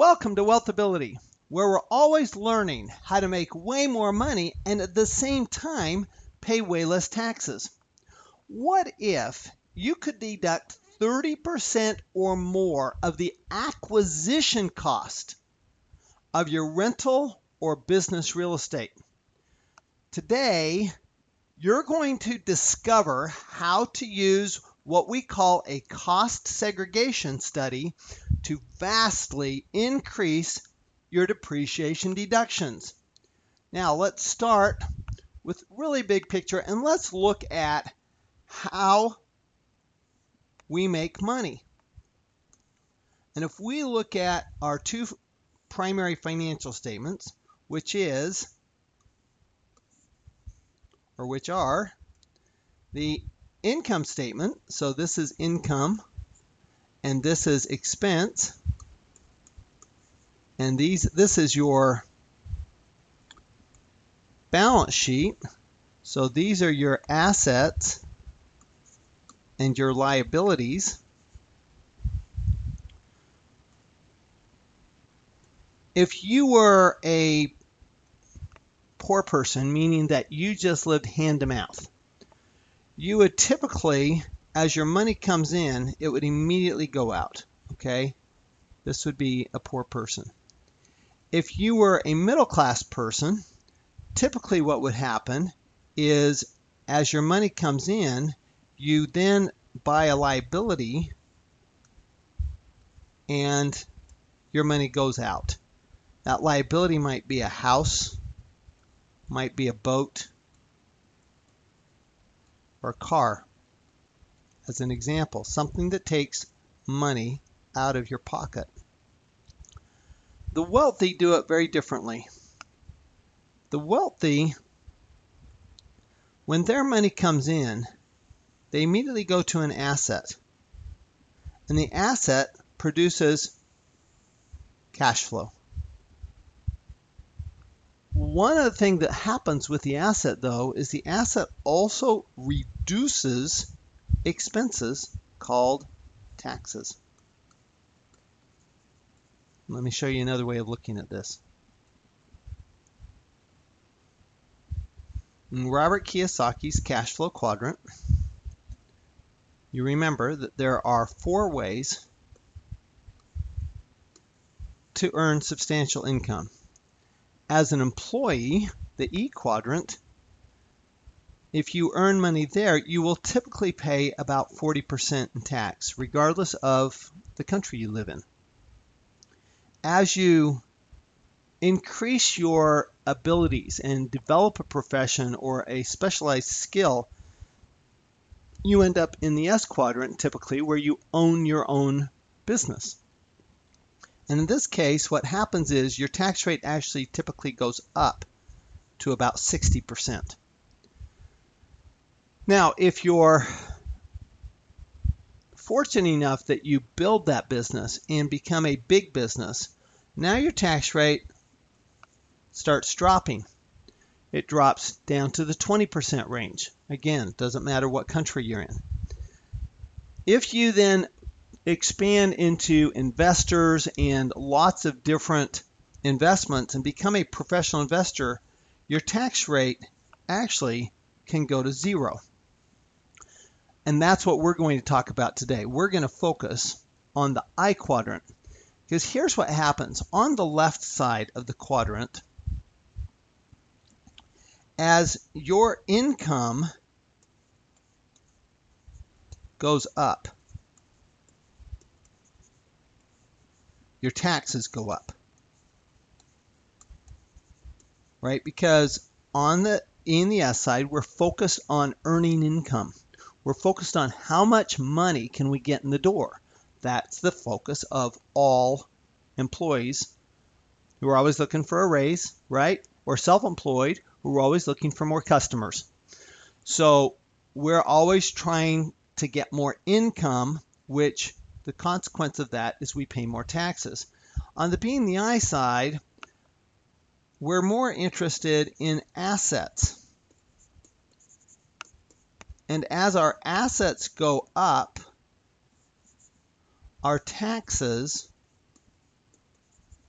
Welcome to Wealthability, where we're always learning how to make way more money and at the same time pay way less taxes. What if you could deduct 30% or more of the acquisition cost of your rental or business real estate? Today, you're going to discover how to use what we call a cost segregation study to vastly increase your depreciation deductions. Now let's start with really big picture and let's look at how we make money. And if we look at our two primary financial statements, which are the income statement, so this is income and this is expense, and this is your balance sheet, so these are your assets and your liabilities. If you were a poor person, meaning that you just lived hand to mouth, you would typically, as your money comes in, it would immediately go out, okay? This would be a poor person. If you were a middle class person, typically what would happen is as your money comes in, you then buy a liability and your money goes out. That liability might be a house, might be a boat, or a car, as an example, something that takes money out of your pocket. The wealthy do it very differently. The wealthy, when their money comes in, they immediately go to an asset, and the asset produces cash flow. One of the things that happens with the asset, though, is the asset also reduces expenses called taxes. Let me show you another way of looking at this. In Robert Kiyosaki's cash flow quadrant, you remember that there are 4 ways to earn substantial income. As an employee, the E quadrant, if you earn money there, you will typically pay about 40% in tax, regardless of the country you live in. As you increase your abilities and develop a profession or a specialized skill, you end up in the S quadrant typically, where you own your own business. And in this case, what happens is your tax rate actually typically goes up to about 60%. Now, if you're fortunate enough that you build that business and become a big business, now your tax rate starts dropping. It drops down to the 20% range. Again, doesn't matter what country you're in. If you then expand into investors and lots of different investments and become a professional investor, your tax rate actually can go to 0. And that's what we're going to talk about today. We're going to focus on the I quadrant, because here's what happens. On the left side of the quadrant, as your income goes up, your taxes go up, right? Because in the S side, we're focused on earning income. We're focused on how much money can we get in the door. That's the focus of all employees who are always looking for a raise, right? Or self-employed who are always looking for more customers. So we're always trying to get more income, which the consequence of that is we pay more taxes. On the B and the I side, we're more interested in assets. And as our assets go up, our taxes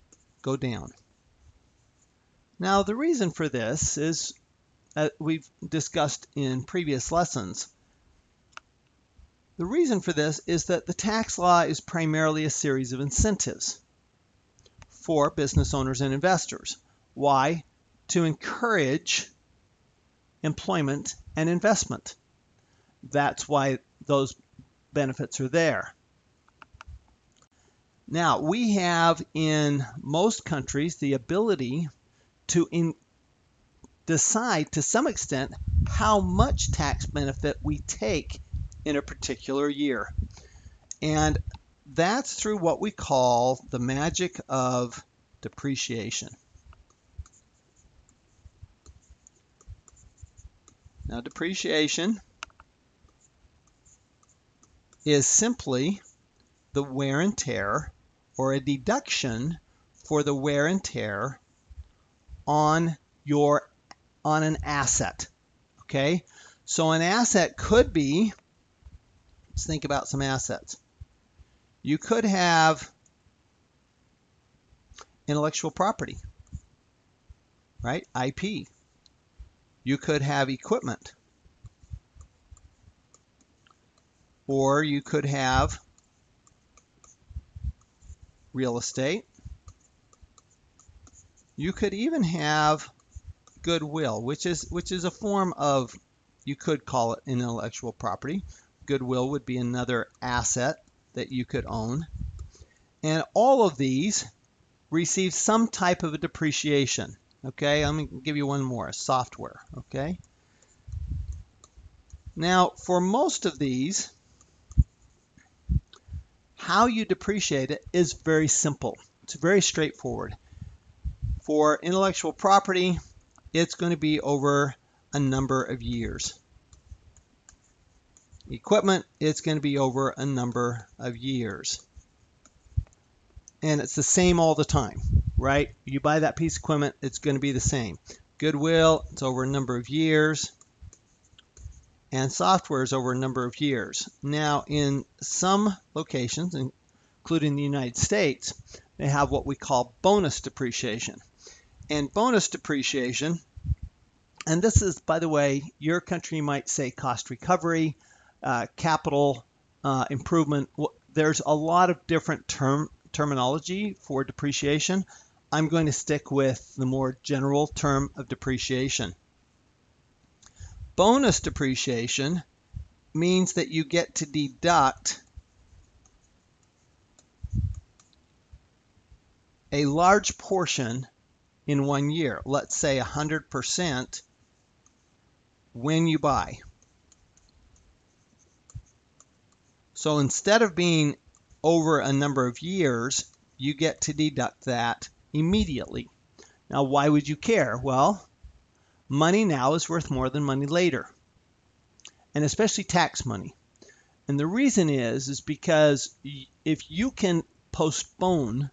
go down. Now, the reason for this is, we've discussed in previous lessons, the reason for this is that the tax law is primarily a series of incentives for business owners and investors. Why? To encourage employment and investment. That's why those benefits are there. Now, we have in most countries the ability to decide to some extent how much tax benefit we take in a particular year. And that's through what we call the magic of depreciation. Now, depreciation is simply the wear and tear, or a deduction for the wear and tear on an asset. Okay, so an asset could be, let's think about some assets. You could have intellectual property, right? IP. You could have equipment, or you could have real estate. You could even have goodwill, which is a form of, you could call it intellectual property. Goodwill would be another asset that you could own. And all of these receive some type of a depreciation. Okay, I'm going to give you one more, software. Okay. Now, for most of these, how you depreciate it is very simple. It's very straightforward. For intellectual property, it's going to be over a number of years. Equipment, it's going to be over a number of years. And it's the same all the time, right? You buy that piece of equipment, it's going to be the same. Goodwill, it's over a number of years. And software is over a number of years. Now, in some locations, including the United States, they have what we call bonus depreciation. And bonus depreciation, and this is, by the way, your country might say cost recovery, capital improvement. There's a lot of different terminology for depreciation. I'm going to stick with the more general term of depreciation. Bonus depreciation means that you get to deduct a large portion in 1 year, let's say 100% when you buy. So instead of being over a number of years, you get to deduct that immediately. Now, why would you care? Well, money now is worth more than money later, and especially tax money. And the reason is because if you can postpone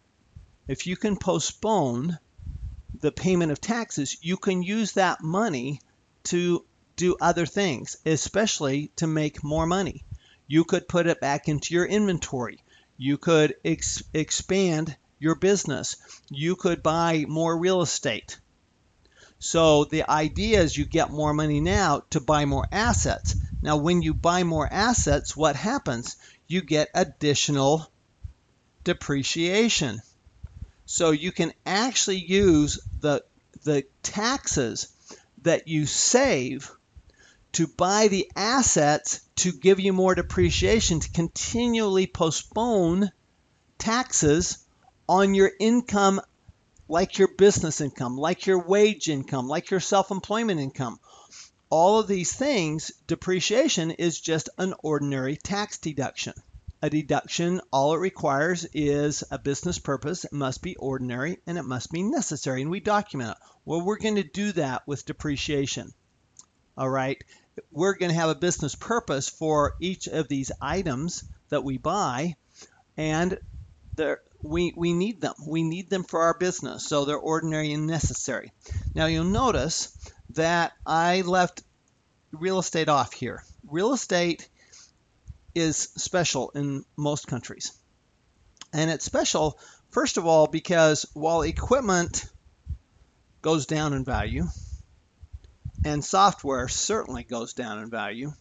the payment of taxes, you can use that money to do other things, especially to make more money. You could put it back into your inventory. You could expand your business. You could buy more real estate. So the idea is you get more money now to buy more assets. Now, when you buy more assets, what happens? You get additional depreciation. So you can actually use the taxes that you save to buy the assets to give you more depreciation, to continually postpone taxes on your income, like your business income, like your wage income, like your self-employment income. All of these things, depreciation is just an ordinary tax deduction. A deduction, all it requires is a business purpose. It must be ordinary and it must be necessary, and we document it. Well, we're going to do that with depreciation. All right, we're going to have a business purpose for each of these items that we buy, and we need them. We need them for our business, so they're ordinary and necessary. Now, you'll notice that I left real estate off here. Real estate is special in most countries, and it's special First of all, because while equipment goes down in value, and software certainly goes down in value,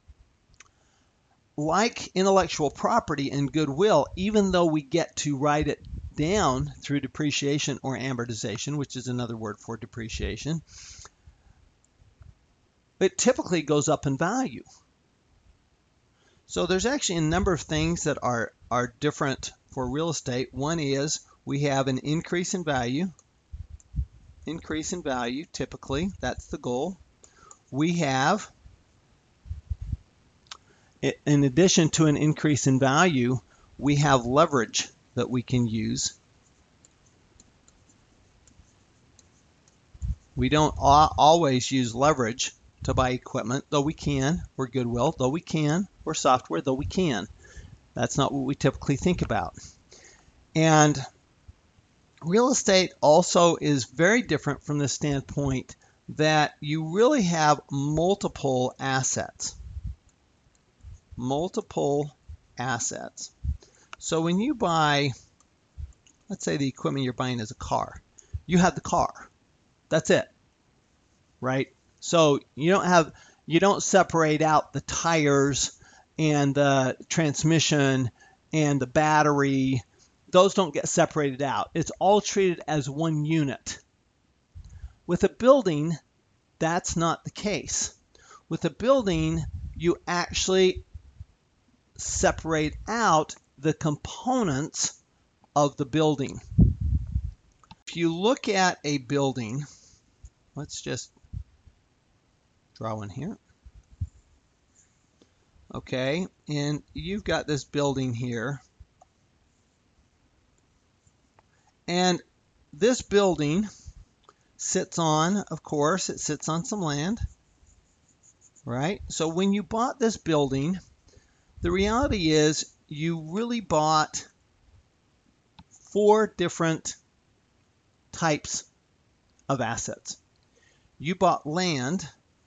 like intellectual property and goodwill, even though we get to write it down through depreciation or amortization, which is another word for depreciation, it typically goes up in value. So there's actually a number of things that are different for real estate. One is we have an increase in value. Increase in value, typically, that's the goal. We have, in addition to an increase in value, we have leverage that we can use. We don't always use leverage to buy equipment, though we can, or goodwill, though we can, or software, though we can. That's not what we typically think about. And real estate also is very different from the standpoint that you really have multiple assets. Multiple assets. So when you buy, let's say the equipment you're buying is a car, you have the car. That's it, right? So you don't separate out the tires and the transmission and the battery. Those don't get separated out. It's all treated as one unit. With a building, that's not the case. With a building, you actually separate out the components of the building. If you look at a building, let's just draw one here. Okay, and you've got this building here. And this building sits on, of course, it sits on some land, right? So when you bought this building, the reality is you really bought 4 different types of assets. You bought land,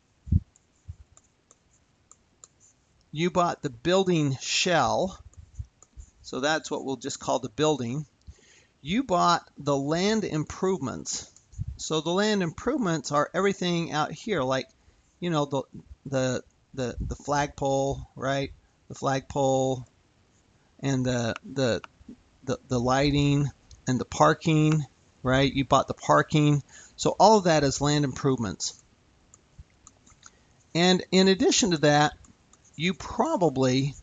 you bought the building shell, so that's what we'll just call the building. You bought the land improvements. So the land improvements are everything out here, like, you know, the flagpole, right? The flagpole and the lighting and the parking, right? You bought the parking. So all of that is land improvements. And in addition to that, you probably,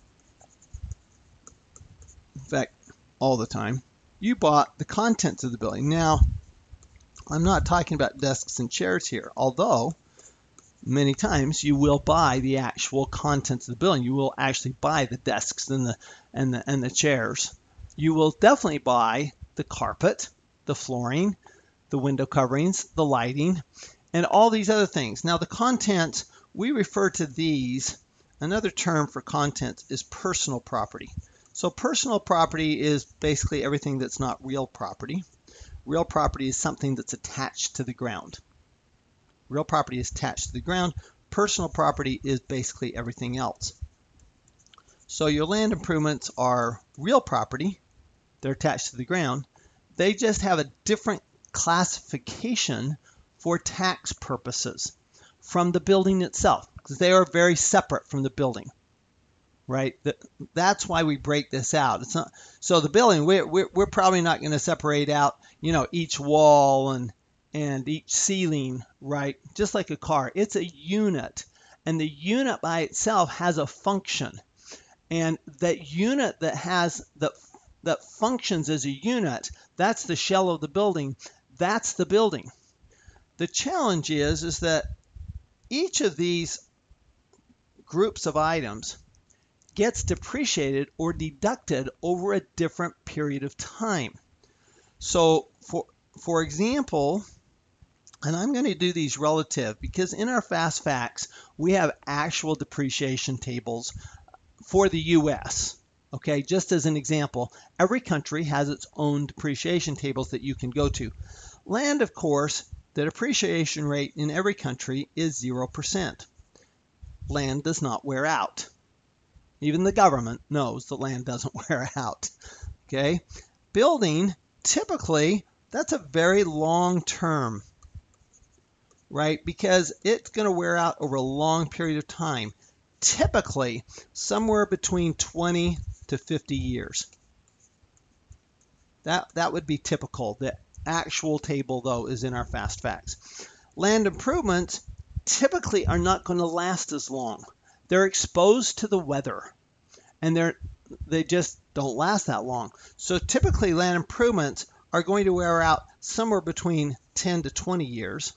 in fact, all the time, you bought the contents of the building. Now, I'm not talking about desks and chairs here, although many times you will buy the actual contents of the building. You will actually buy the desks and the chairs. You will definitely buy the carpet, the flooring, the window coverings, the lighting, and all these other things. Now the contents, we refer to these, another term for contents is personal property. So personal property is basically everything that's not real property. Real property is something that's attached to the ground. Real property is attached to the ground. Personal property is basically everything else. So your land improvements are real property. They're attached to the ground. They just have a different classification for tax purposes from the building itself, because they are very separate from the building, right? That's why we break this out. It's not, so the building, we're probably not going to separate out, you know, each wall and each ceiling, right? Just like a car, it's a unit, and the unit by itself has a function, and that unit that functions as a unit, that's the shell of the building. That's the building. The challenge is that each of these groups of items gets depreciated or deducted over a different period of time. So for example, and I'm going to do these relative because in our Fast Facts, we have actual depreciation tables for the US. Okay, just as an example, every country has its own depreciation tables that you can go to. Land, of course, the depreciation rate in every country is 0%. Land does not wear out. Even the government knows that land doesn't wear out. Okay, building, typically, that's a very long term, right? Because it's going to wear out over a long period of time, typically somewhere between 20 to 50 years. That would be typical. The actual table, though, is in our fast facts. Land improvements typically are not going to last as long. They're exposed to the weather, and they just don't last that long. So typically land improvements are going to wear out somewhere between 10 to 20 years.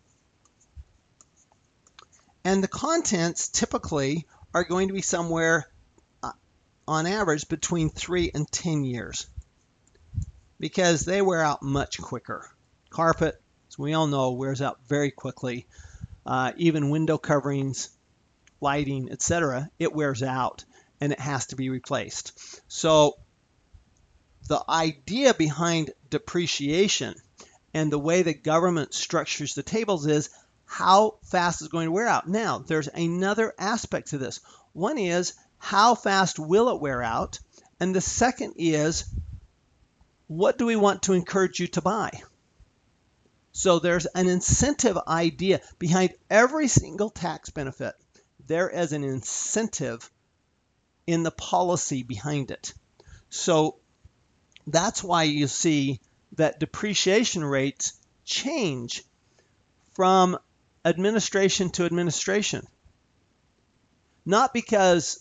And the contents typically are going to be somewhere on average between 3 and 10 years, because they wear out much quicker. Carpet, as we all know, wears out very quickly. Even window coverings, lighting, etc., it wears out and it has to be replaced. So the idea behind depreciation and the way the government structures the tables is how fast is going to wear out. Now, there's another aspect to this. One is how fast will it wear out? And the second is, what do we want to encourage you to buy? So there's an incentive idea behind every single tax benefit. There is an incentive in the policy behind it. So that's why you see that depreciation rates change from administration to administration. Not because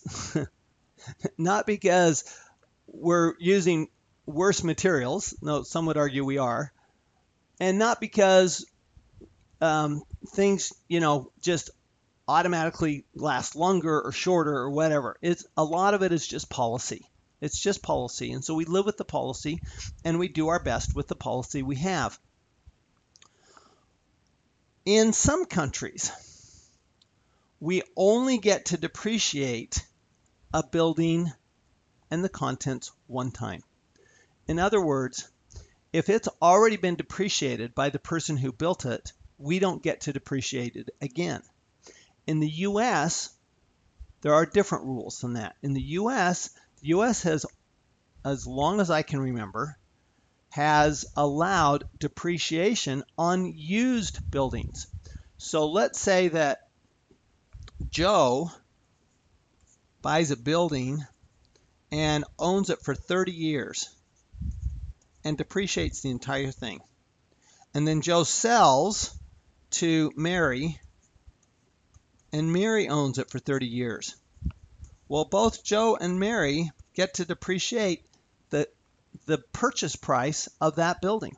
we're using worse materials, no, some would argue we are, and not because things, just automatically last longer or shorter or whatever. A lot of it is just policy. It's just policy. And so we live with the policy and we do our best with the policy we have. In some countries, we only get to depreciate a building and the contents one time. In other words, if it's already been depreciated by the person who built it, we don't get to depreciate it again. In the US, there are different rules than that. In the US has, as long as I can remember, has allowed depreciation on used buildings. So let's say that Joe buys a building and owns it for 30 years and depreciates the entire thing. And then Joe sells to Mary, and Mary owns it for 30 years. Well, both Joe and Mary get to depreciate the purchase price of that building.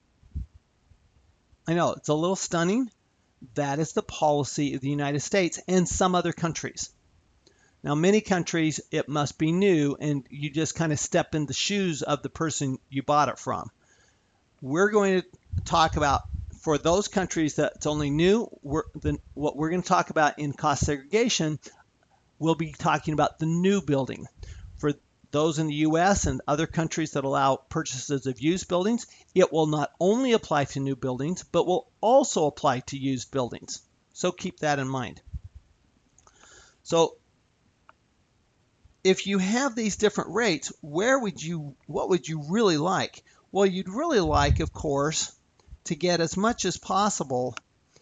I know, it's a little stunning. That is the policy of the United States and some other countries. Now, many countries, it must be new, and you just kind of step in the shoes of the person you bought it from. We're going to talk about, for those countries that it's only new, what we're going to talk about in cost segregation, we'll be talking about the new building. For those in the US and other countries that allow purchases of used buildings, it will not only apply to new buildings, but will also apply to used buildings. So keep that in mind. So if you have these different rates, what would you really like? Well, you'd really like, of course, to get as much as possible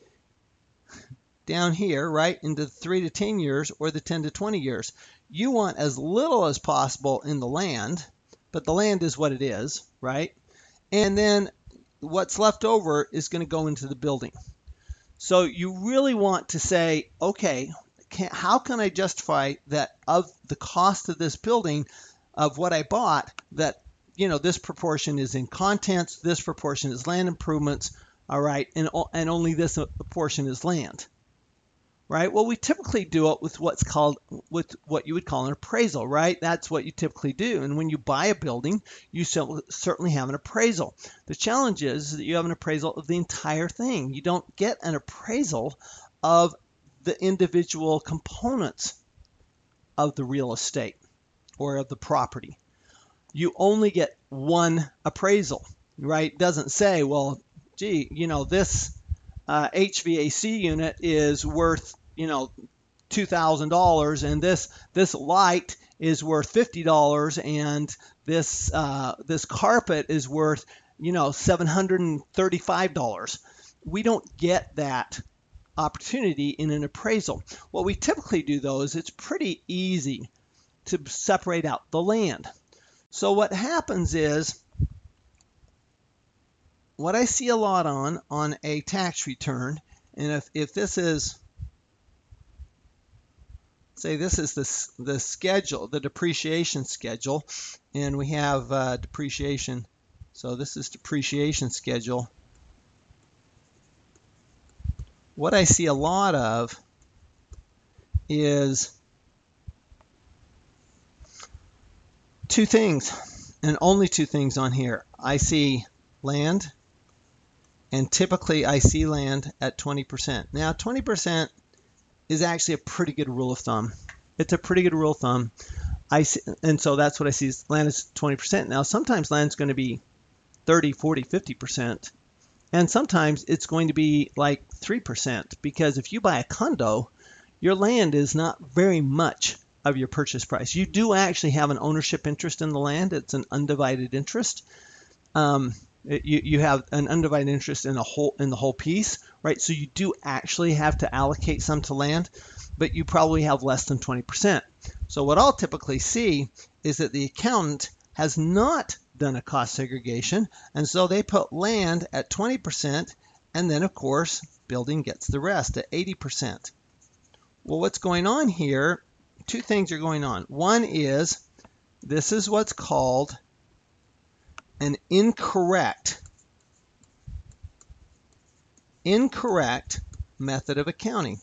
down here, right, into the 3 to 10 years or the 10 to 20 years. You want as little as possible in the land, but the land is what it is, right? And then what's left over is going to go into the building. So you really want to say, okay, how can I justify that of the cost of this building, of what I bought, that, this proportion is in contents, this proportion is land improvements, all right, and only this portion is land. Right? Well, we typically do it with what you would call an appraisal, right? That's what you typically do. And when you buy a building, you certainly have an appraisal. The challenge is that you have an appraisal of the entire thing. You don't get an appraisal of the individual components of the real estate or of the property. You only get one appraisal, right? It doesn't say, well, gee, this HVAC unit is worth, $2,000, and this light is worth $50, and this carpet is worth $735. We don't get that opportunity in an appraisal. What we typically do, though, is it's pretty easy to separate out the land. So what happens is, what I see a lot on a tax return, and if this is, say this is the schedule, the depreciation schedule, and we have depreciation, so this is depreciation schedule. What I see a lot of is two things, and only two things on here. I see land, and typically I see land at 20%. Now 20% is actually a pretty good rule of thumb. It's a pretty good rule of thumb. And so that's what I see, is land is 20%. Now sometimes land's going to be 30, 40, 50%. And sometimes it's going to be like 3%, because if you buy a condo, your land is not very much of your purchase price. You do actually have an ownership interest in the land. It's an undivided interest. You have an undivided interest in the whole piece, right? So you do actually have to allocate some to land, but you probably have less than 20%. So what I'll typically see is that the accountant has not done a cost segregation, and so they put land at 20%, and then of course building gets the rest at 80%. Well, what's going on here? Two things are going on. One is, this is what's called an incorrect method of accounting.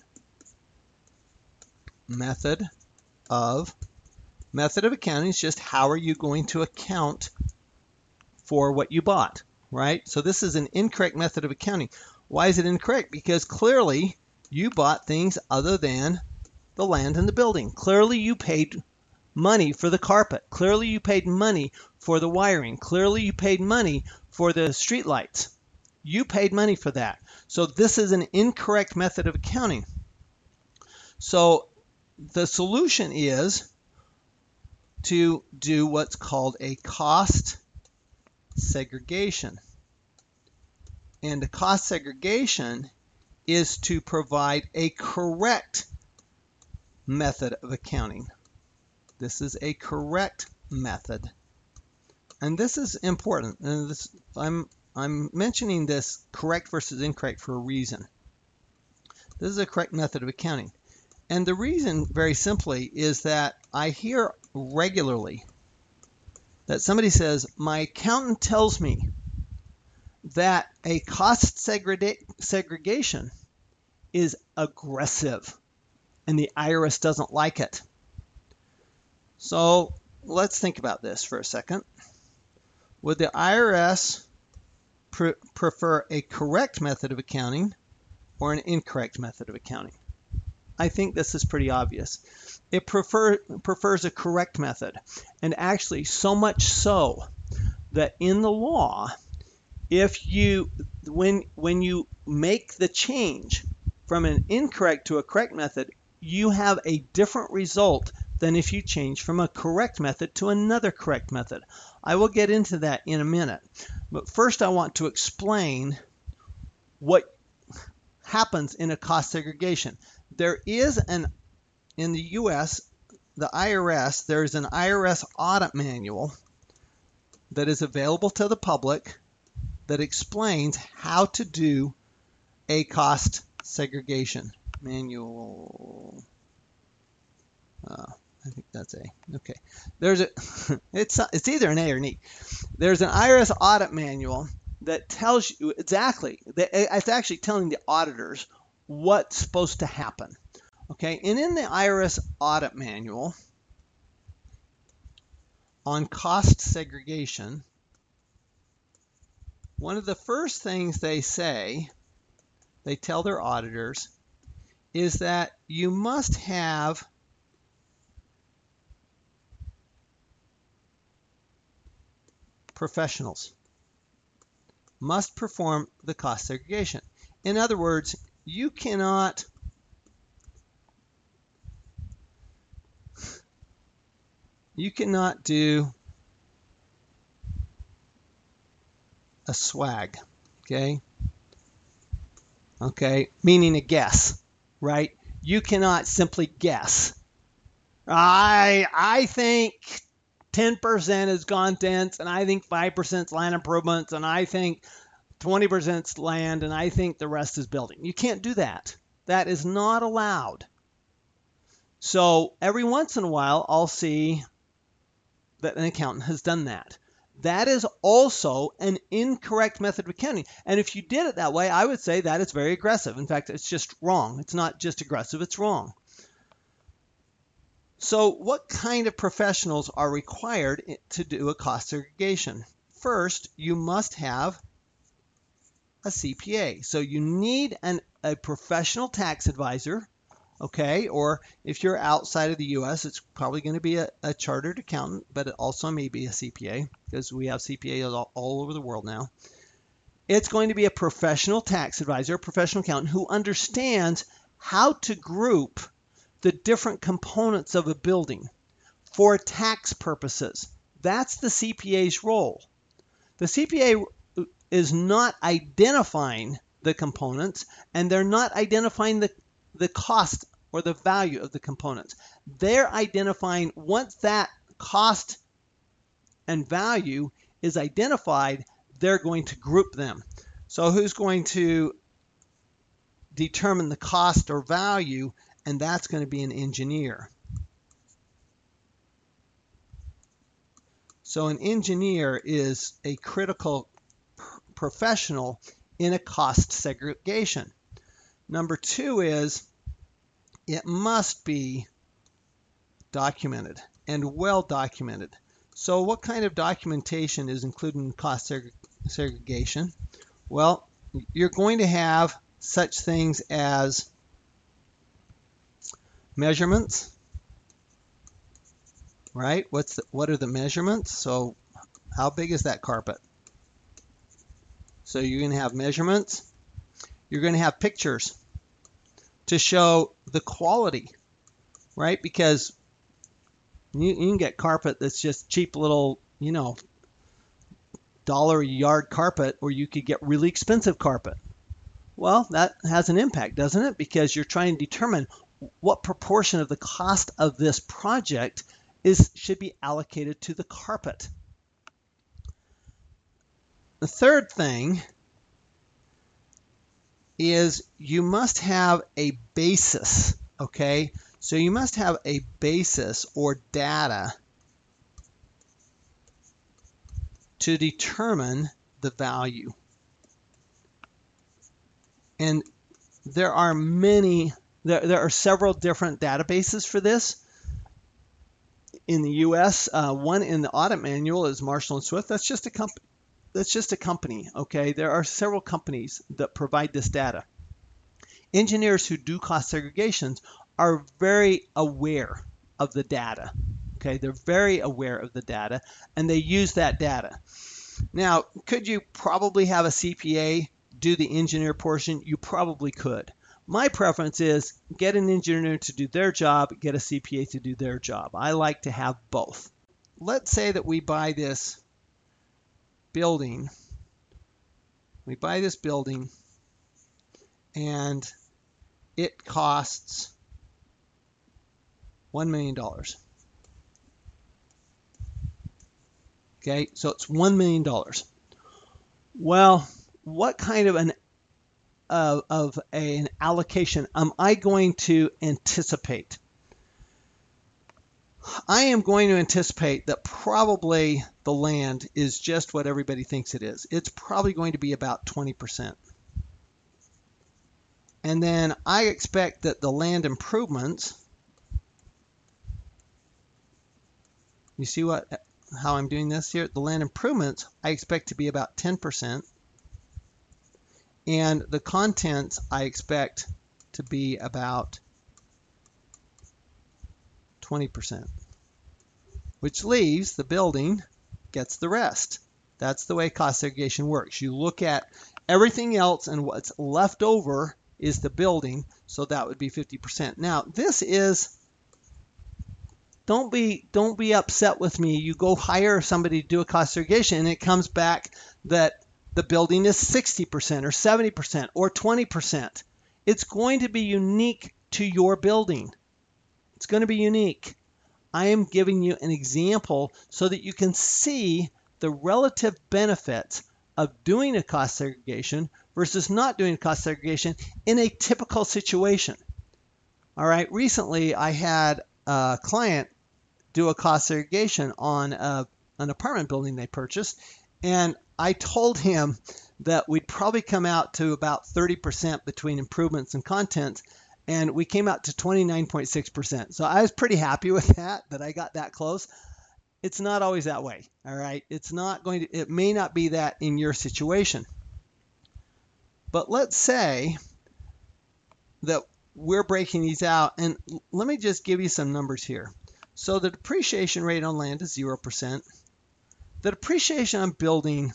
Method of accounting is just how are you going to account for what you bought, right? So this is an incorrect method of accounting. Why is it incorrect? Because clearly you bought things other than the land and the building. Clearly you paid money for the carpet. Clearly you paid money for the wiring. Clearly you paid money for the street lights. You paid money for that. So this is an incorrect method of accounting. So the solution is to do what's called a cost segregation. And the cost segregation is to provide a correct method of accounting. This is a correct method. And this is important. And this, I'm mentioning this correct versus incorrect for a reason. This is a correct method of accounting. And the reason, very simply, is that I hear regularly that somebody says, my accountant tells me that a cost segregation is aggressive and the IRS doesn't like it. So let's think about this for a second. Would the IRS prefer a correct method of accounting or an incorrect method of accounting? I think this is pretty obvious. It prefers a correct method, and actually so much so that in the law, if you when you make the change from an incorrect to a correct method, you have a different result than if you change from a correct method to another correct method. I will get into that in a minute, but first I want to explain what happens in a cost segregation. There is in the US, the IRS, there's an IRS audit manual that is available to the public that explains how to do a cost segregation manual. I think that's A. Okay. There's a it's either an A or an E. There's an IRS audit manual that tells you exactly, it's actually telling the auditors what's supposed to happen. Okay, and in the IRS audit manual on cost segregation, one of the first things they say, they tell their auditors, is that you must have professionals, must perform the cost segregation. In other words, you cannot You cannot do a swag, okay? Okay, meaning a guess, right? You cannot simply guess. I think 10% is contents, and I think 5% is land improvements, and I think 20% is land, and I think the rest is building. You can't do that. That is not allowed. So every once in a while, I'll see that an accountant has done that. That is also an incorrect method of accounting. And if you did it that way, I would say that is very aggressive. In fact, it's just wrong. It's not just aggressive, it's wrong. So what kind of professionals are required to do a cost segregation? First, you must have a CPA. So you need a professional tax advisor, okay? Or if you're outside of the US, it's probably going to be a chartered accountant, but it also may be a CPA because we have CPAs all over the world now. It's going to be a professional tax advisor, a professional accountant who understands how to group the different components of a building for tax purposes. That's the CPA's role. The CPA is not identifying the components, and they're not identifying the cost or the value of the components. They're identifying, once that cost and value is identified, they're going to group them. So who's going to determine the cost or value? And that's going to be an engineer. So an engineer is a critical professional in a cost segregation. Number two is it must be documented and well documented. So what kind of documentation is included in cost segregation? Well, you're going to have such things as measurements, right? What are the measurements? So how big is that carpet? So you're going to have measurements. You're going to have pictures to show the quality, right? Because you can get carpet that's just cheap little, dollar a yard carpet, or you could get really expensive carpet. Well, that has an impact, doesn't it? Because you're trying to determine what proportion of the cost of this project should be allocated to the carpet. The third thing is you must have a basis, okay? So you must have a basis or data to determine the value. And there are several different databases for this. In the US, one in the audit manual is Marshall & Swift. That's just a company, okay? There are several companies that provide this data. Engineers who do cost segregations are very aware of the data, okay? They're very aware of the data, and they use that data. Now, could you probably have a CPA do the engineer portion? You probably could. My preference is get an engineer to do their job, get a CPA to do their job. I like to have both. Let's say that we buy this building. We buy this building and it costs $1 million. Okay, so it's $1 million. Well, what kind of an allocation am I going to anticipate? I am going to anticipate that probably the land is just what everybody thinks it is. It's probably going to be about 20%. And then I expect that the land improvements, you see how I'm doing this here? The land improvements I expect to be about 10%. And the contents I expect to be about 20%, which leaves the building gets the rest. That's the way cost segregation works. You look at everything else, and what's left over is the building, so that would be 50%. Now, this is don't be upset with me. You go hire somebody to do a cost segregation and it comes back that the building is 60% or 70% or 20%. It's going to be unique to your building. It's going to be unique. I am giving you an example so that you can see the relative benefits of doing a cost segregation versus not doing a cost segregation in a typical situation. All right, recently I had a client do a cost segregation on an apartment building they purchased, and I told him that we'd probably come out to about 30% between improvements and contents, and we came out to 29.6%. So I was pretty happy with that I got that close. It's not always that way, all right? It may not be that in your situation. But let's say that we're breaking these out, and let me just give you some numbers here. So the depreciation rate on land is 0%. The depreciation on building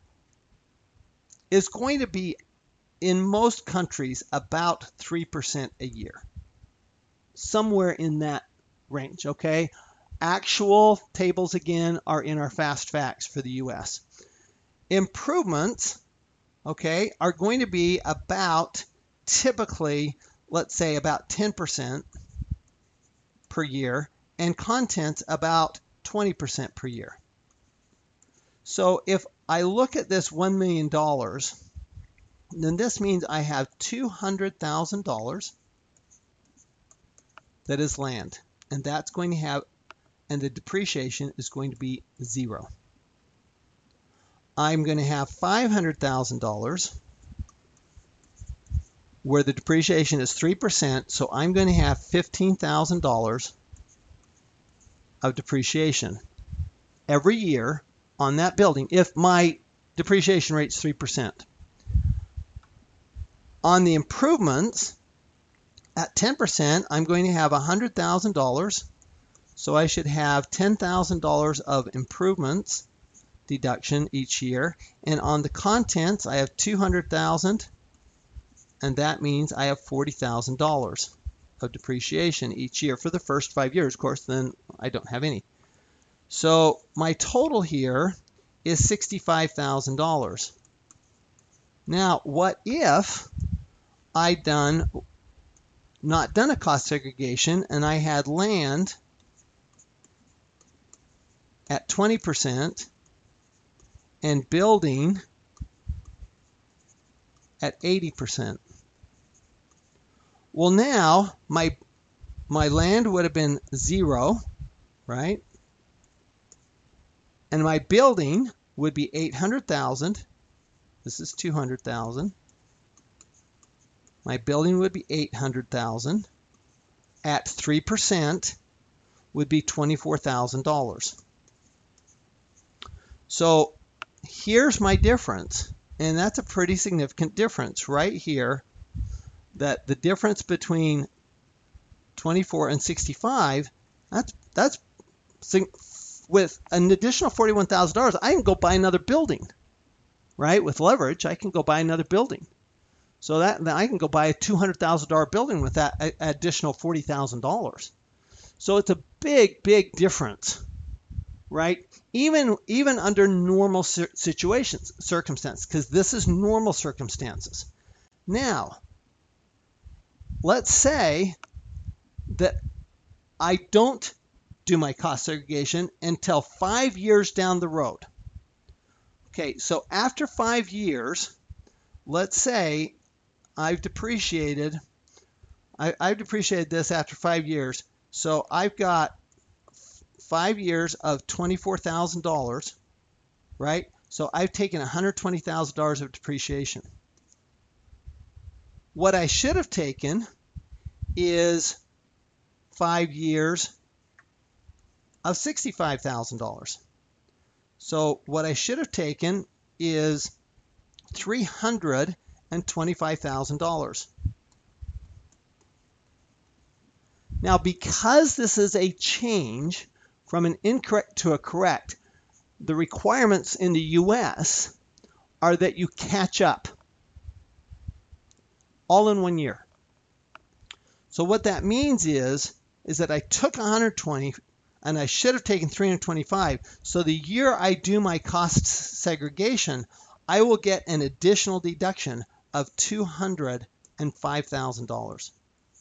is going to be, in most countries, about 3% a year. Somewhere in that range, okay? Actual tables, again, are in our fast facts for the US. Improvements, okay, are going to be about, typically, let's say about 10% per year, and contents about 20% per year. So if I look at this $1 million, then this means I have $200,000 that is land, and that's going to have, and the depreciation is going to be 0. I'm going to have $500,000 where the depreciation is 3%, so I'm going to have $15,000 of depreciation every year on that building if my depreciation rate is 3%. On the improvements, at 10%, I'm going to have $100,000, so I should have $10,000 of improvements deduction each year. And on the contents, I have $200,000, and that means I have $40,000 of depreciation each year for the first 5 years. Of course, then I don't have any. So my total here is $65,000. Now, what if I'd not done a cost segregation and I had land at 20% and building at 80%? Well, now my land would have been 0, right? And my building would be 800,000. This is 200,000. My building would be 800,000. At 3% would be $24,000. So here's my difference, and that's a pretty significant difference right here. That the difference between 24 and 65, that's with an additional $41,000, I can go buy another building, right? With leverage, I can go buy another building. So that I can go buy a $200,000 building with that additional $40,000. So it's a big, big difference, right? Even under normal circumstances, because this is normal circumstances. Now, let's say that I don't do my cost segregation until 5 years down the road. Okay, so after 5 years, let's say I've depreciated this after 5 years. So I've got 5 years of $24,000, right? So I've taken $120,000 of depreciation. What I should have taken is 5 years of $65,000. So what I should have taken is $325,000. Now, because this is a change from an incorrect to a correct, the requirements in the US are that you catch up all in 1 year. So what that means is that I took 120, and I should have taken 325. So the year I do my cost segregation, I will get an additional deduction of $205,000.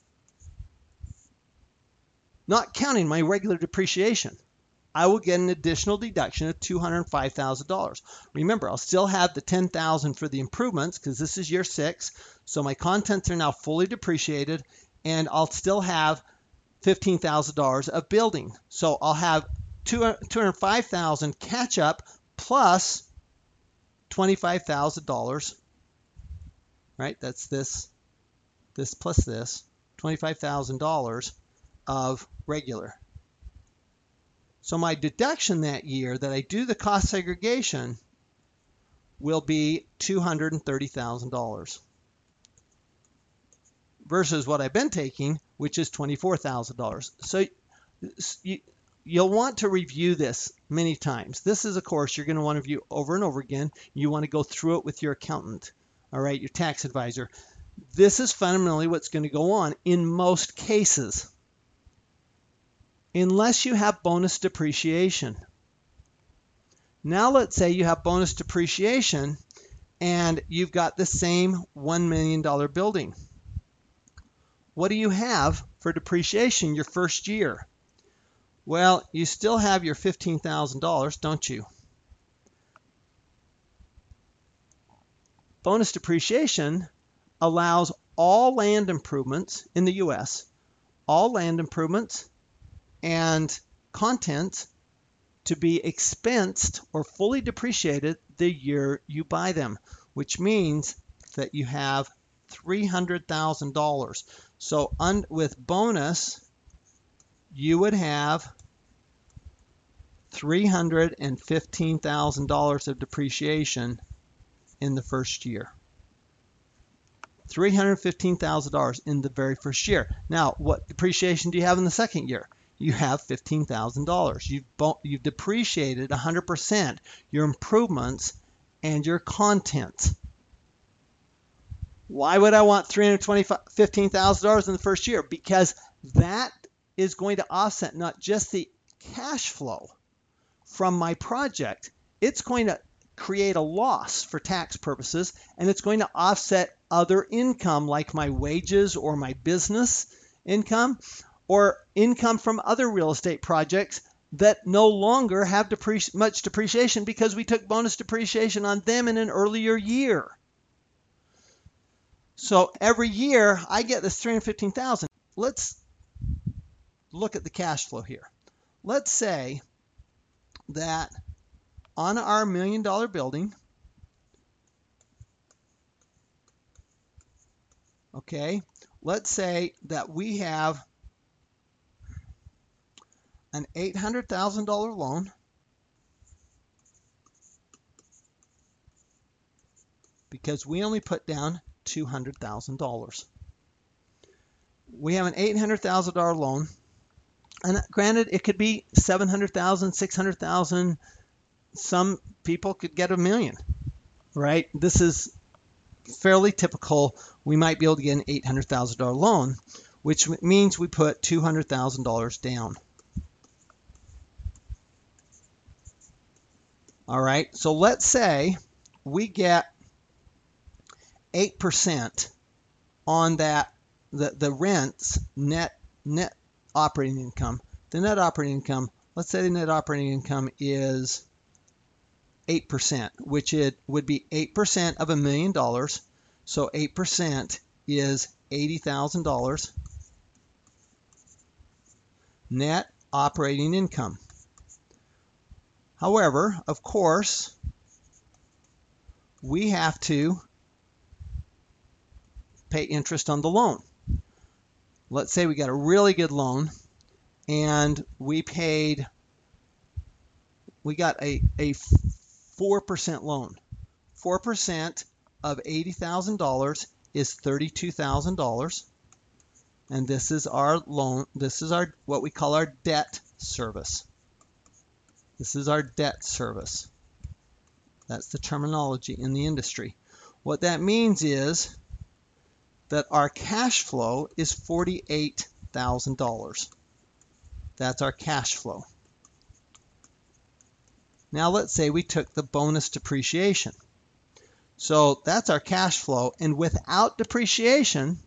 Not counting my regular depreciation. I will get an additional deduction of $205,000. Remember, I'll still have the $10,000 for the improvements because this is year 6. So my contents are now fully depreciated, and I'll still have $15,000 of building. So I'll have $205,000 catch up plus $25,000, right? That's this plus this, $25,000 of regular. So my deduction that year that I do the cost segregation will be $230,000 versus what I've been taking, which is $24,000. So you'll want to review this many times. This is a course you're going to want to review over and over again. You want to go through it with your accountant, all right, your tax advisor. This is fundamentally what's going to go on in most cases, unless you have bonus depreciation. Now let's say you have bonus depreciation and you've got the same $1 million building. What do you have for depreciation your first year? Well, you still have your $15,000, don't you? Bonus depreciation allows all land improvements in the U.S., all land improvements and content to be expensed or fully depreciated the year you buy them, which means that you have $300,000. So with bonus, you would have $315,000 of depreciation in the first year. $315,000 in the very first year. Now, what depreciation do you have in the second year? You have $15,000. You've depreciated 100% your improvements and your content. Why would I want $315,000 in the first year? Because that is going to offset not just the cash flow from my project, it's going to create a loss for tax purposes, and it's going to offset other income like my wages or my business income, or income from other real estate projects that no longer have much depreciation because we took bonus depreciation on them in an earlier year. So every year I get this $315,000. Let's look at the cash flow here. Let's say that on our $1 million building, okay, let's say that we have an $800,000 loan because we only put down $200,000. We have an $800,000 loan, and granted, it could be $700,000, $600,000. Some people could get $1 million, right? This is fairly typical. We might be able to get an $800,000 loan, which means we put $200,000 down. All right, so let's say we get 8% on that, the rent's net operating income. The net operating income, let's say the net operating income is 8%, which it would be 8% of $1 million. So 8% is $80,000 net operating income. However, of course, we have to pay interest on the loan. Let's say we got a really good loan and we got a 4% loan. 4% of $80,000 is $32,000. And this is our loan. This is our what we call our debt service. This is our debt service. That's the terminology in the industry. What that means is that our cash flow is $48,000. That's our cash flow. Now let's say we took the bonus depreciation. So that's our cash flow, and without depreciation,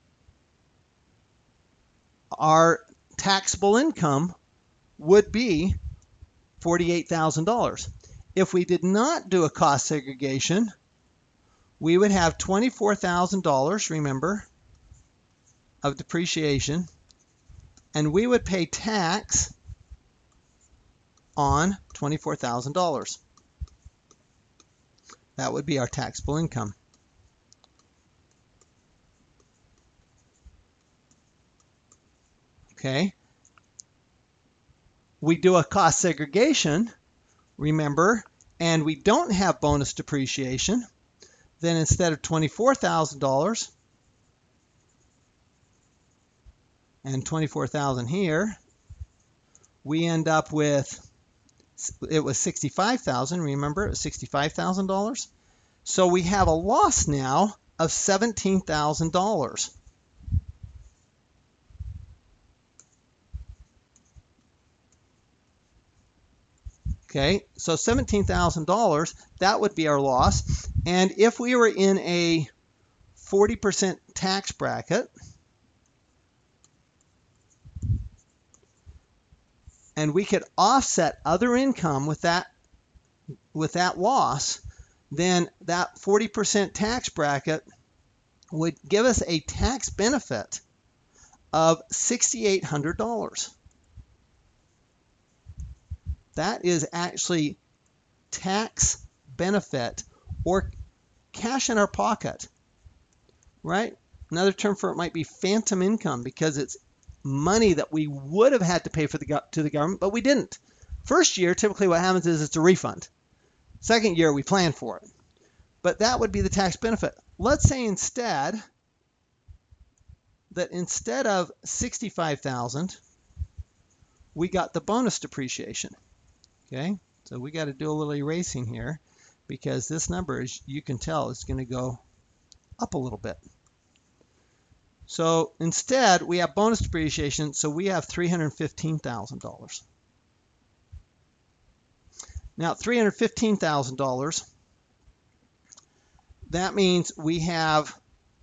our taxable income would be $48,000. If we did not do a cost segregation, we would have $24,000, remember, of depreciation, and we would pay tax on $24,000. That would be our taxable income. Okay. We do a cost segregation, remember, and we don't have bonus depreciation, then instead of $24,000 and $24,000 here, we end up with, it was $65,000, remember, it was $65,000. So we have a loss now of $17,000. Okay, so $17,000, that would be our loss. And if we were in a 40% tax bracket, and we could offset other income with that loss, then that 40% tax bracket would give us a tax benefit of $6,800. That is actually tax benefit or cash in our pocket, right? Another term for it might be phantom income, because it's money that we would have had to pay to the government, but we didn't. First year, typically what happens is it's a refund. Second year, we plan for it. But that would be the tax benefit. Let's say instead of $65,000, we got the bonus depreciation. Okay, so we got to do a little erasing here, because this number, as you can tell, is going to go up a little bit. So instead, we have bonus depreciation, so we have $315,000. Now, $315,000, that means we have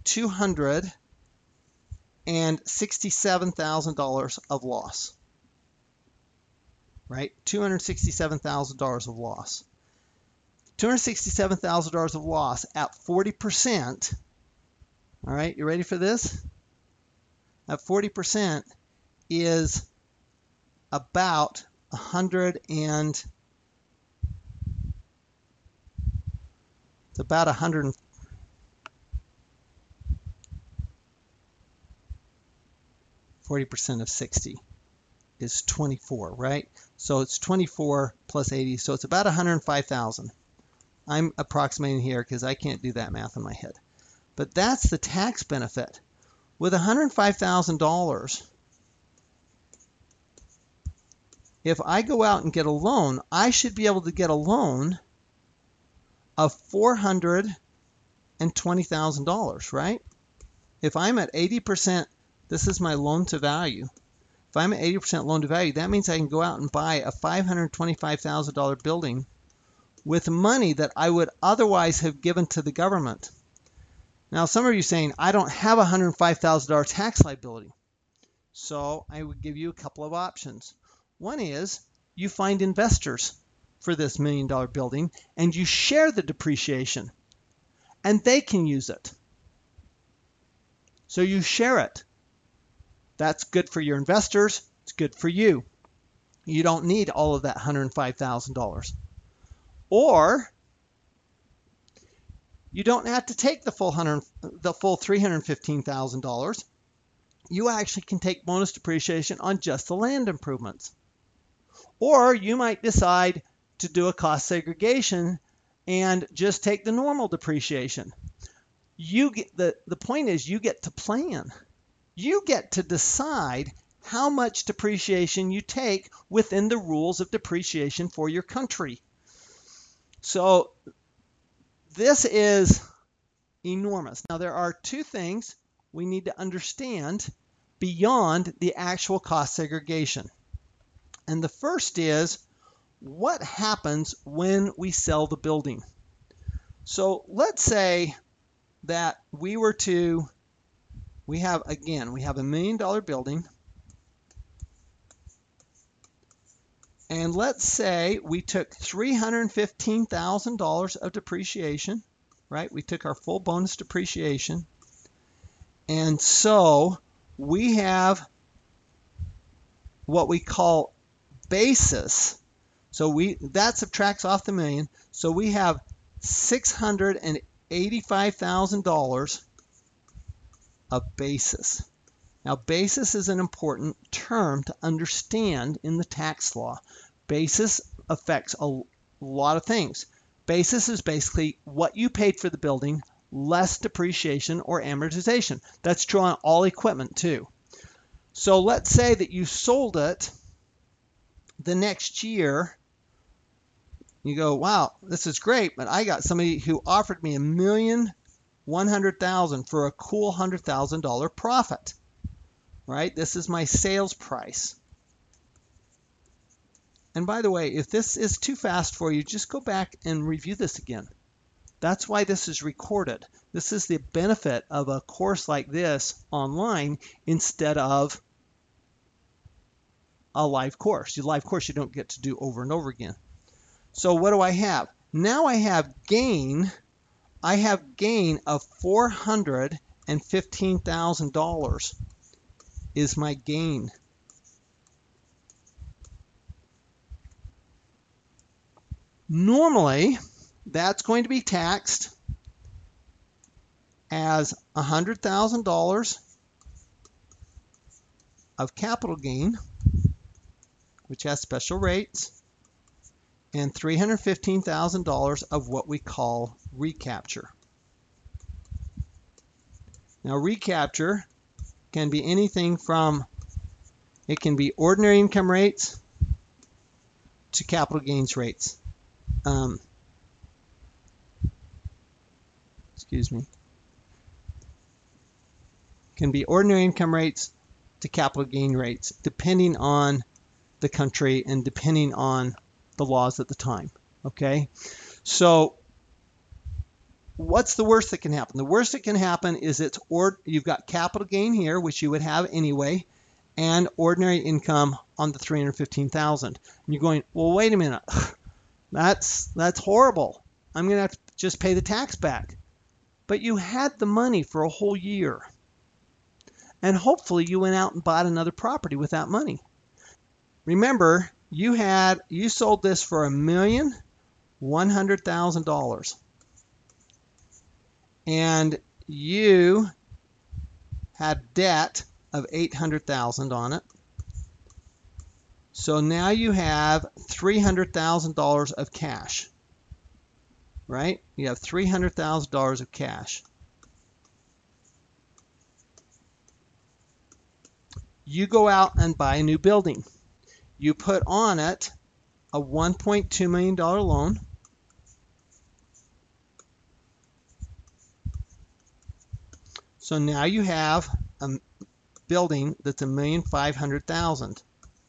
$267,000 of loss, right? $267,000 of loss. $267,000 of loss at 40%. All right, you ready for this? At 40% is about 100 and it's about 100. 40% of 60 is 24, right? So it's 24 plus 80, so it's about 105,000. I'm approximating here because I can't do that math in my head. But that's the tax benefit. With $105,000, if I go out and get a loan, I should be able to get a loan of $420,000, right? If I'm at 80%, this is my loan to value. If I'm at 80% loan to value, that means I can go out and buy a $525,000 building with money that I would otherwise have given to the government. Now, some of you are saying, I don't have a $105,000 tax liability. So I would give you a couple of options. One is you find investors for this $1 million building and you share the depreciation and they can use it. So you share it. That's good for your investors. It's good for you. You don't need all of that $105,000. Or you don't have to take the full $315,000. You actually can take bonus depreciation on just the land improvements. Or you might decide to do a cost segregation and just take the normal depreciation. You get the point is you get to plan. You get to decide how much depreciation you take within the rules of depreciation for your country. So this is enormous. Now there are two things we need to understand beyond the actual cost segregation. And the first is, what happens when we sell the building? So let's say that we have $1 million building. And let's say we took $315,000 of depreciation, right? We took our full bonus depreciation. And so we have what we call basis. So that subtracts off the million. So we have $685,000 of basis. Now, basis is an important term to understand in the tax law. Basis affects a lot of things. Basis is basically what you paid for the building less depreciation or amortization. That's true on all equipment too. So let's say that you sold it the next year. You go, wow, this is great, but I got somebody who offered me $1,100,000 for a cool $100,000 profit. Right? This is my sales price. And by the way, if this is too fast for you, just go back and review this again. That's why this is recorded. This is the benefit of a course like this online instead of a live course. Your live course you don't get to do over and over again. So what do I have? Now I have gain. I have gain of $415,000. Is my gain. Normally, that's going to be taxed as $100,000 of capital gain, which has special rates, and $315,000 of what we call recapture. Now, recapture can be anything from, it can be ordinary income rates to capital gains rates. Can be ordinary income rates to capital gain rates, depending on the country and depending on the laws at the time. Okay, so what's the worst that can happen? The worst that can happen is you've got capital gain here, which you would have anyway, and ordinary income on the $315,000. And you're going, well, wait a minute, that's horrible. I'm going to have to just pay the tax back. But you had the money for a whole year, and hopefully you went out and bought another property with that money. Remember, you sold this for $1,100,000. And you had debt of $800,000 on it. So now you have $300,000 of cash, right? You have $300,000 of cash. You go out and buy a new building. You put on it a $1.2 million loan. So now you have a building that's $1,500,000.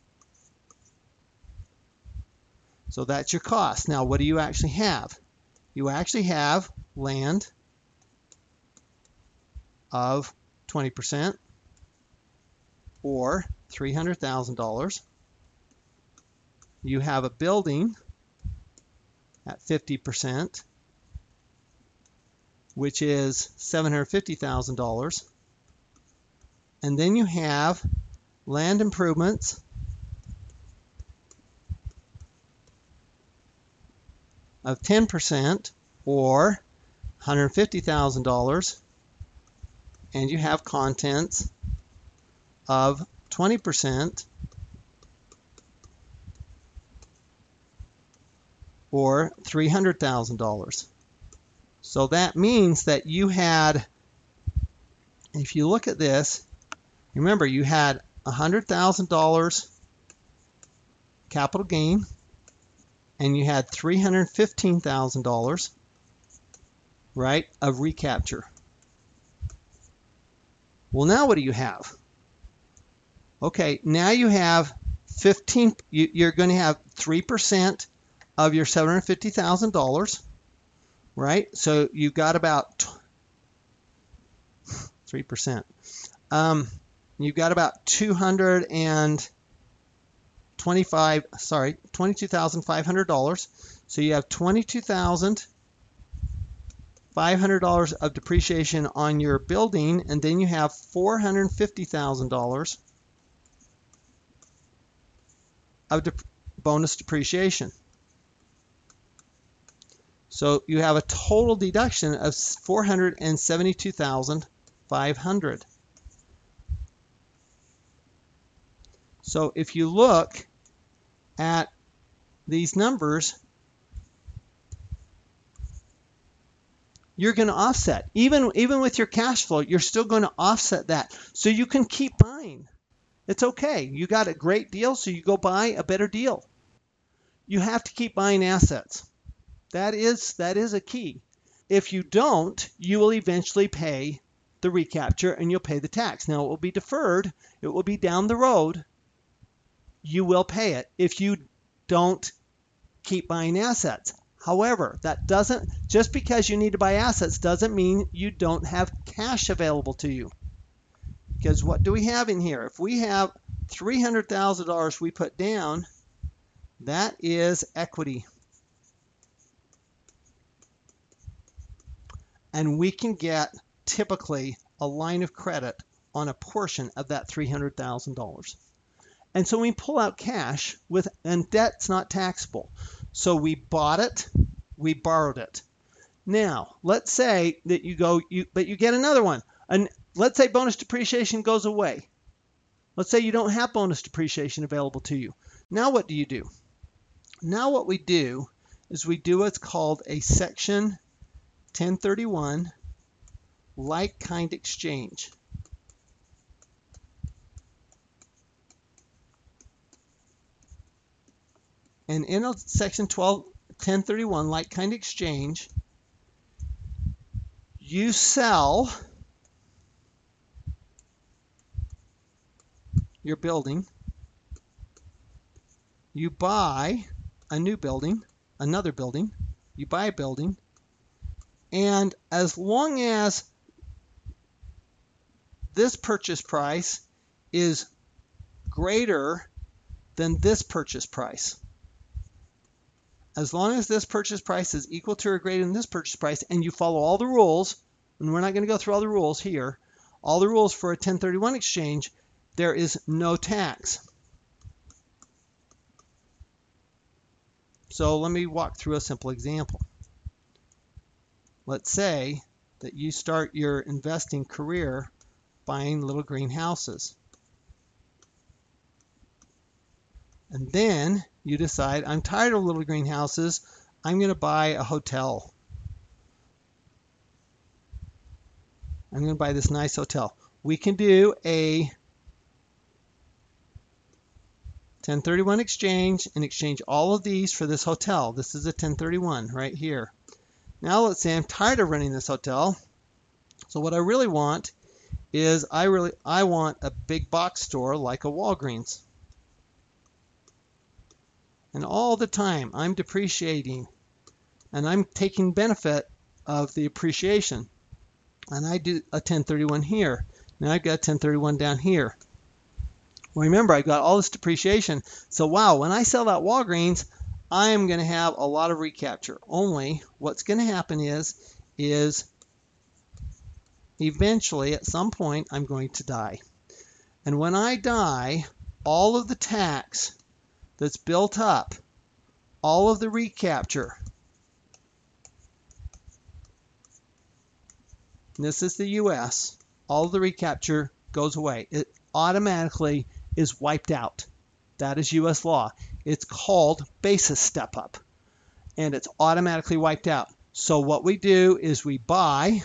So that's your cost. Now, what do you actually have? You actually have land of 20% or $300,000. You have a building at 50%, which is $750,000. And then you have land improvements of 10% or $150,000. And you have contents of 20% or $300,000. So that means that you had, if you look at this, remember you had $100,000 capital gain and you had $315,000, right, of recapture. Well, now what do you have? Okay, now you have you're going to have 3% of your $750,000, right? So you got about 3%. You've got about $22,500. So you have $22,500 of depreciation on your building, and then you have $450,000 of bonus depreciation. So you have a total deduction of $472,500. So if you look at these numbers, you're going to offset. Even with your cash flow, you're still going to offset that. So you can keep buying. It's okay. You got a great deal, so you go buy a better deal. You have to keep buying assets. That is a key. If you don't, you will eventually pay the recapture and you'll pay the tax. Now, it will be deferred. It will be down the road. You will pay it if you don't keep buying assets. However, that doesn't, just because you need to buy assets doesn't mean you don't have cash available to you. Because what do we have in here? If we have $300,000 we put down, that is equity. And we can get typically a line of credit on a portion of that $300,000. And so we pull out cash and debt's not taxable. So we bought it, we borrowed it. Now, let's say that but you get another one. And let's say bonus depreciation goes away. Let's say you don't have bonus depreciation available to you. Now what do you do? Now what we do is we do what's called a Section 1031 like-kind exchange. And in a Section 1031 like-kind exchange, you sell your building, you buy a new building, another building, you buy a building, and as long as this purchase price is greater than this purchase price, as long as this purchase price is equal to or greater than this purchase price, and you follow all the rules, and we're not going to go through all the rules here, all the rules for a 1031 exchange, there is no tax. So let me walk through a simple example. Let's say that you start your investing career buying little green houses. And then you decide, I'm tired of little green houses, I'm going to buy a hotel. I'm going to buy this nice hotel. We can do a 1031 exchange and exchange all of these for this hotel. This is a 1031 right here. Now let's say I'm tired of renting this hotel. So what I really want is I want a big box store like a Walgreens. And all the time I'm depreciating and I'm taking benefit of the appreciation. And I do a 1031 here. Now I've got a 1031 down here. Well, remember, I've got all this depreciation. So wow, when I sell that Walgreens, I am going to have a lot of recapture. Only what's going to happen is eventually at some point I'm going to die. And when I die, all of the tax that's built up, all of the recapture, and this is the US, all of the recapture goes away. It automatically is wiped out. That is US law. It's called basis step up, and it's automatically wiped out. So what we do is we borrow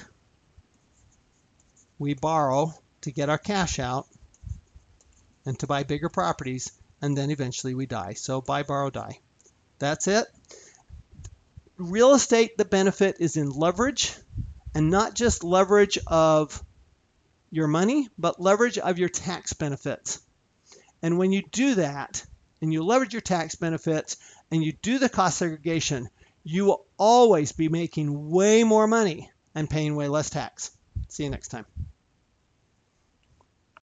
to get our cash out and to buy bigger properties, and then eventually we die. So buy, borrow, die. That's it. Real estate, the benefit is in leverage, and not just leverage of your money, but leverage of your tax benefits. And when you do that, and you leverage your tax benefits and you do the cost segregation, you will always be making way more money and paying way less tax. See you next time.